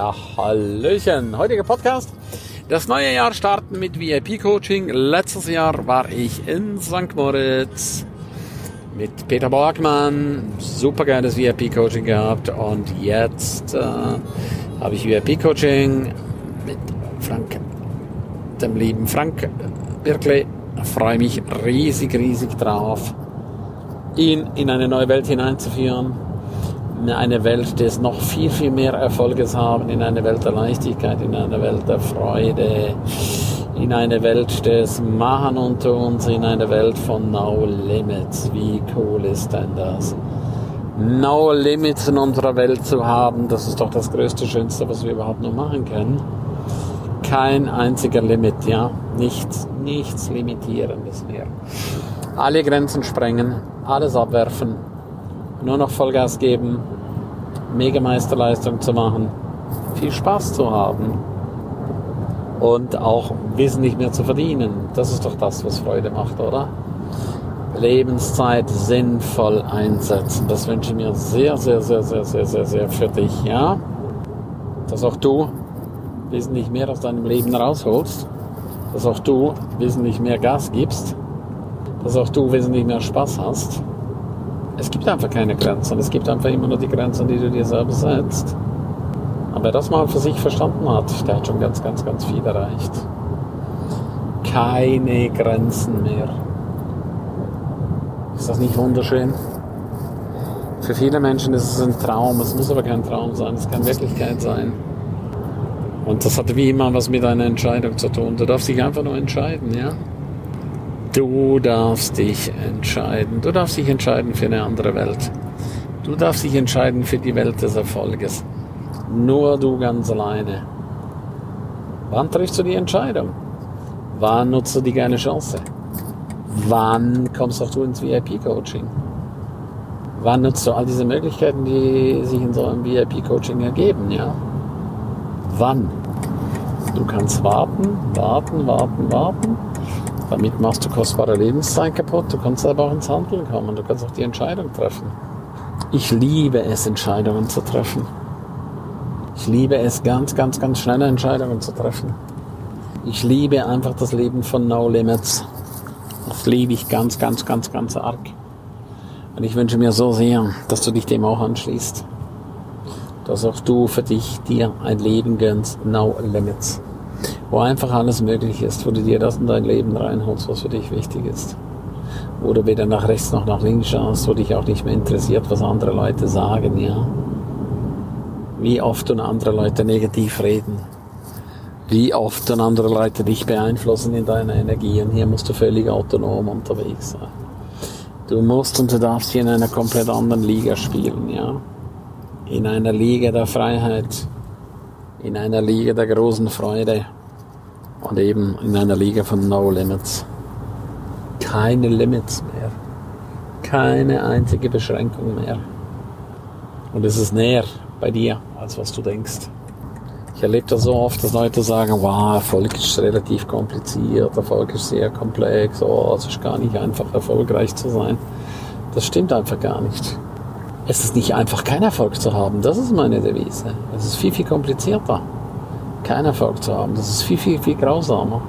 Ja, hallöchen. Heutiger Podcast. Das neue Jahr starten mit VIP-Coaching. Letztes Jahr war ich in St. Moritz mit Peter Borgmann. Super geiles VIP-Coaching gehabt. Und jetzt habe ich VIP-Coaching mit Frank, dem lieben Frank Birkle. Freue mich riesig drauf, ihn in eine neue Welt hineinzuführen. In eine Welt des noch viel mehr Erfolges haben, in eine Welt der Leichtigkeit, in eine Welt der Freude, in eine Welt des Machen und Tuns, in eine Welt von No Limits. Wie cool ist denn das? No Limits in unserer Welt zu haben, das ist doch das größte, schönste, was wir überhaupt noch machen können. Kein einziger Limit, ja, nichts Limitierendes mehr. Alle Grenzen sprengen, alles abwerfen, nur noch Vollgas geben, Megameisterleistung zu machen, viel Spaß zu haben und auch wesentlich mehr zu verdienen. Das ist doch das, was Freude macht, oder? Lebenszeit sinnvoll einsetzen. Das wünsche ich mir sehr für dich, ja? Dass auch du wesentlich mehr aus deinem Leben rausholst, dass auch du wesentlich mehr Gas gibst, dass auch du wesentlich mehr Spaß hast. Es gibt einfach keine Grenzen. Es gibt einfach immer nur die Grenzen, die du dir selber setzt. Aber wer das mal für sich verstanden hat, der hat schon ganz viel erreicht. Keine Grenzen mehr. Ist das nicht wunderschön? Für viele Menschen ist es ein Traum. Es muss aber kein Traum sein. Es kann Wirklichkeit sein. Und das hat wie immer was mit einer Entscheidung zu tun. Du darfst dich einfach nur entscheiden, ja? Du darfst dich entscheiden. Du darfst dich entscheiden für eine andere Welt. Du darfst dich entscheiden für die Welt des Erfolges. Nur du ganz alleine. Wann triffst du die Entscheidung? Wann nutzt du die geile Chance? Wann kommst auch du ins VIP-Coaching? Wann nutzt du all diese Möglichkeiten, die sich in so einem VIP-Coaching ergeben? Ja? Wann? Du kannst warten. Damit machst du kostbare Lebenszeit kaputt. Du kannst aber auch ins Handeln kommen. Du kannst auch die Entscheidung treffen. Ich liebe es, Entscheidungen zu treffen. Ich liebe es, ganz schnelle Entscheidungen zu treffen. Ich liebe einfach das Leben von No Limits. Das liebe ich ganz arg. Und ich wünsche mir so sehr, dass du dich dem auch anschließt. Dass auch du für dich dir ein Leben gönnst, No Limits. Wo einfach alles möglich ist, wo du dir das in dein Leben reinholst, was für dich wichtig ist. Wo du weder nach rechts noch nach links schaust, wo dich auch nicht mehr interessiert, was andere Leute sagen, ja. Wie oft tun andere Leute negativ reden. Wie oft tun andere Leute dich beeinflussen in deiner Energie. Und hier musst du völlig autonom unterwegs sein. Du musst und du darfst hier in einer komplett anderen Liga spielen, ja. In einer Liga der Freiheit. In einer Liga der großen Freude und eben in einer Liga von No Limits. Keine Limits mehr. Keine einzige Beschränkung mehr. Und es ist näher bei dir, als was du denkst. Ich erlebe das so oft, dass Leute sagen, wow, Erfolg ist relativ kompliziert, Erfolg ist sehr komplex, es ist gar nicht einfach, erfolgreich zu sein. Das stimmt einfach gar nicht. Es ist nicht einfach, keinen Erfolg zu haben. Das ist meine Devise. Es ist viel komplizierter, keinen Erfolg zu haben. Das ist viel grausamer.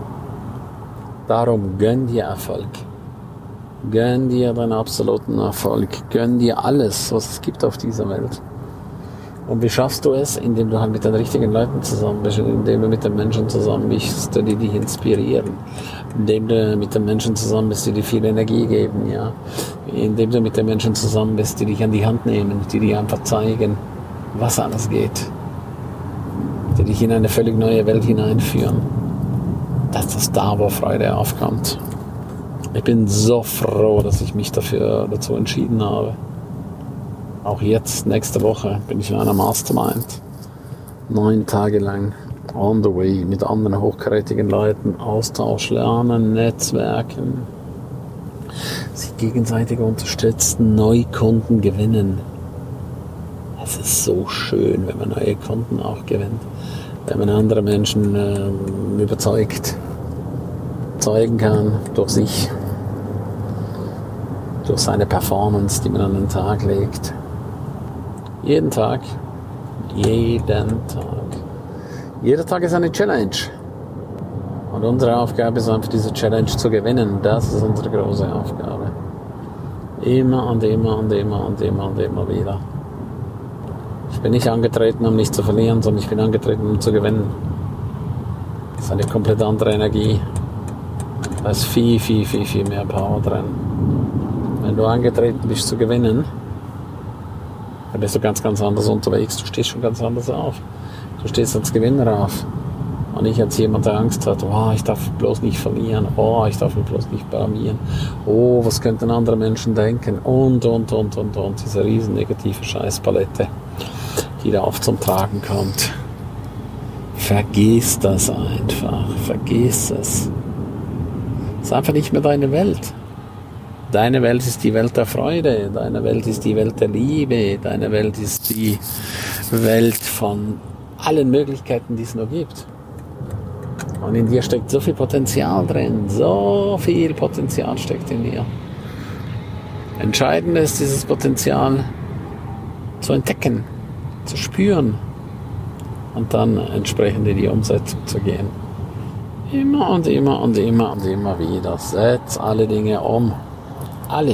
Darum gönn dir Erfolg. Gönn dir deinen absoluten Erfolg. Gönn dir alles, was es gibt auf dieser Welt. Und wie schaffst du es? Indem du halt mit den richtigen Leuten zusammen bist, indem du mit den Menschen zusammen bist, die dich inspirieren, indem du mit den Menschen zusammen bist, die dir viel Energie geben, ja, indem du mit den Menschen zusammen bist, die dich an die Hand nehmen, die dir einfach zeigen, was alles geht, die dich in eine völlig neue Welt hineinführen. Das ist da, wo Freude aufkommt. Ich bin so froh, dass ich mich dazu entschieden habe. Auch jetzt, nächste Woche, bin ich in einer Mastermind. 9 Tage lang on the way mit anderen hochkarätigen Leuten. Austausch, lernen, Netzwerken. Sich gegenseitig unterstützen, neue Kunden gewinnen. Es ist so schön, wenn man neue Kunden auch gewinnt. Wenn man andere Menschen überzeugen kann durch sich. Durch seine Performance, die man an den Tag legt. Jeden Tag. Jeder Tag ist eine Challenge. Und unsere Aufgabe ist einfach, diese Challenge zu gewinnen. Das ist unsere große Aufgabe. Immer und immer und immer und immer und immer wieder. Ich bin nicht angetreten, um nicht zu verlieren, sondern ich bin angetreten, um zu gewinnen. Das ist eine komplett andere Energie. Da ist viel, viel, viel, viel mehr Power drin. Wenn du angetreten bist zu gewinnen, dann bist du ganz, ganz anders unterwegs. Du stehst schon ganz anders auf. Du stehst als Gewinner auf. Und nicht als jemand, der Angst hat, oh, ich darf bloß nicht verlieren, oh, ich darf mich bloß nicht blamieren, oh, was könnten andere Menschen denken und. Diese riesen negative Scheißpalette, die da oft zum Tragen kommt. Vergiss das einfach, vergiss es. Es ist einfach nicht mehr deine Welt. Deine Welt ist die Welt der Freude, deine Welt ist die Welt der Liebe, deine Welt ist die Welt von allen Möglichkeiten, die es nur gibt. Und in dir steckt so viel Potenzial drin, so viel Potenzial steckt in dir. Entscheidend ist, dieses Potenzial zu entdecken, zu spüren und dann entsprechend in die Umsetzung zu gehen. Immer und immer und immer und immer wieder. Setz alle Dinge um. Alle.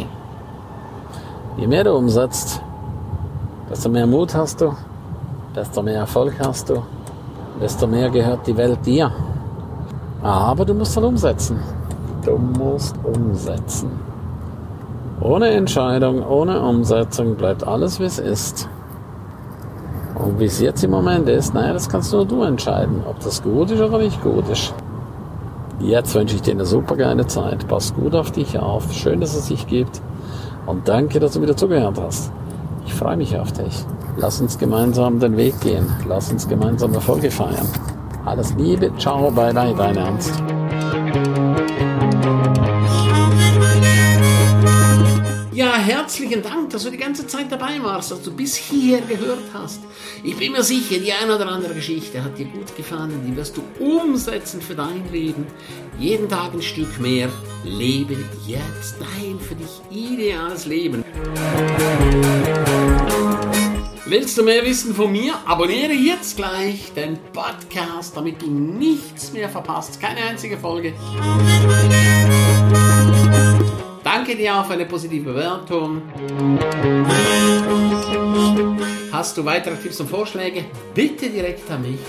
Je mehr du umsetzt, desto mehr Mut hast du, desto mehr Erfolg hast du, desto mehr gehört die Welt dir. Aber du musst dann umsetzen. Du musst umsetzen. Ohne Entscheidung, ohne Umsetzung bleibt alles, wie es ist. Und wie es jetzt im Moment ist, naja, das kannst nur du entscheiden, ob das gut ist oder nicht gut ist. Jetzt wünsche ich dir eine super geile Zeit. Pass gut auf dich auf. Schön, dass es dich gibt. Und danke, dass du wieder zugehört hast. Ich freue mich auf dich. Lass uns gemeinsam den Weg gehen. Lass uns gemeinsam Erfolge feiern. Alles Liebe, ciao, bye bye, dein Ernst. Ja, herzlichen Dank, dass du die ganze Zeit dabei warst, dass du bis hierher gehört hast. Ich bin mir sicher, die eine oder andere Geschichte hat dir gut gefallen, die wirst du umsetzen für dein Leben. Jeden Tag ein Stück mehr. Lebe jetzt dein für dich ideales Leben. Willst du mehr wissen von mir? Abonniere jetzt gleich den Podcast, damit du nichts mehr verpasst. Keine einzige Folge. Danke dir auch für eine positive Bewertung. Hast du weitere Tipps und Vorschläge? Bitte direkt an mich.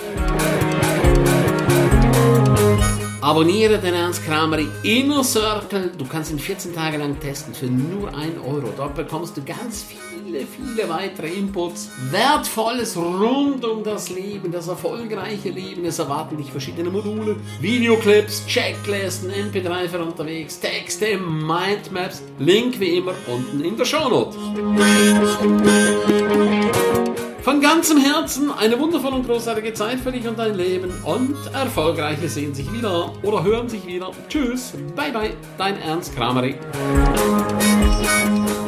Abonniere den Ernst Kramery Inner Circle. Du kannst ihn 14 Tage lang testen für nur 1 Euro. Dort bekommst du ganz viele weitere Inputs. Wertvolles rund um das Leben, das erfolgreiche Leben. Es erwarten dich verschiedene Module, Videoclips, Checklisten, MP3 für unterwegs, Texte, Mindmaps. Link wie immer unten in der Shownote. Von ganzem Herzen eine wundervolle und großartige Zeit für dich und dein Leben und Erfolgreiche sehen sich wieder oder hören sich wieder. Tschüss, bye bye, dein Ernst Kramery.